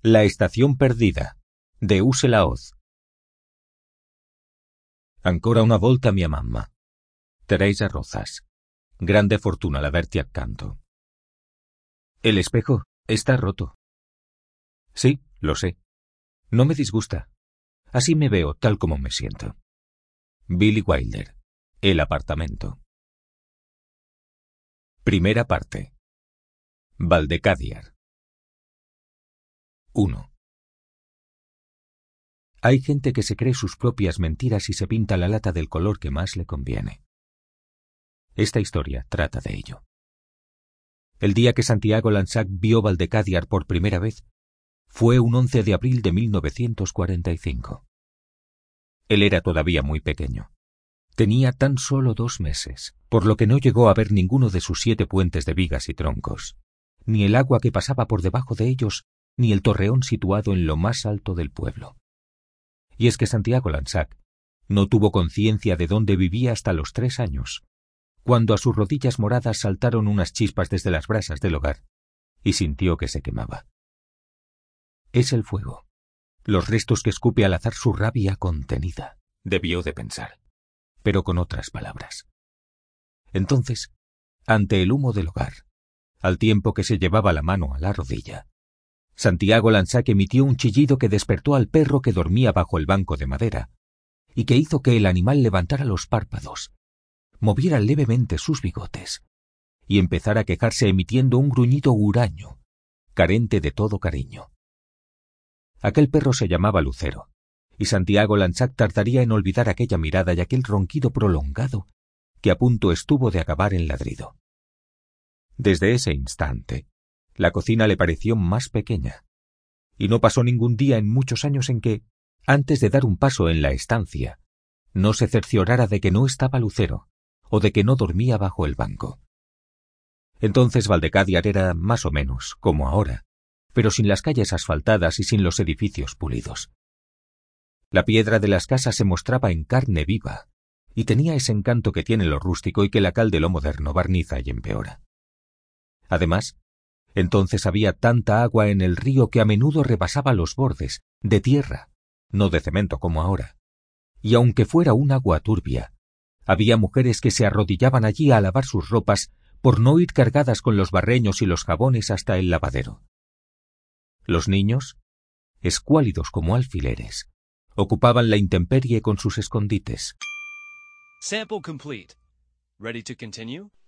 La estación perdida, de Use Laoz. Ancora una volta mia mamma. Teresa Rozas. Grande fortuna l'averti accanto. El espejo está roto. Sí, lo sé. No me disgusta. Así me veo tal como me siento. Billy Wilder. El apartamento. Primera parte. Valdecádiar. 1. Hay gente que se cree sus propias mentiras y se pinta la lata del color que más le conviene. Esta historia trata de ello. El día que Santiago Lansac vio Valdecádiar por primera vez fue un 11 de abril de 1945. Él era todavía muy pequeño. Tenía tan solo 2 meses, por lo que no llegó a ver ninguno de sus 7 puentes de vigas y troncos, ni el agua que pasaba por debajo de ellos, ni el torreón situado en lo más alto del pueblo. Y es que Santiago Lansac no tuvo conciencia de dónde vivía hasta los 3 años, cuando a sus rodillas moradas saltaron unas chispas desde las brasas del hogar, y sintió que se quemaba. Es el fuego, los restos que escupe al azar su rabia contenida, debió de pensar, pero con otras palabras. Entonces, ante el humo del hogar, al tiempo que se llevaba la mano a la rodilla, Santiago Lansac emitió un chillido que despertó al perro que dormía bajo el banco de madera, y que hizo que el animal levantara los párpados, moviera levemente sus bigotes, y empezara a quejarse emitiendo un gruñido huraño, carente de todo cariño. Aquel perro se llamaba Lucero, y Santiago Lansac tardaría en olvidar aquella mirada y aquel ronquido prolongado que a punto estuvo de acabar en ladrido. Desde ese instante, la cocina le pareció más pequeña, y no pasó ningún día en muchos años en que, antes de dar un paso en la estancia, no se cerciorara de que no estaba Lucero, o de que no dormía bajo el banco. Entonces Valdecádiar era más o menos como ahora, pero sin las calles asfaltadas y sin los edificios pulidos. La piedra de las casas se mostraba en carne viva, y tenía ese encanto que tiene lo rústico y que la cal de lo moderno barniza y empeora. Además, entonces había tanta agua en el río que a menudo rebasaba los bordes, de tierra, no de cemento como ahora, y aunque fuera un agua turbia, había mujeres que se arrodillaban allí a lavar sus ropas por no ir cargadas con los barreños y los jabones hasta el lavadero. Los niños, escuálidos como alfileres, ocupaban la intemperie con sus escondites. Sample complete. Ready to continue?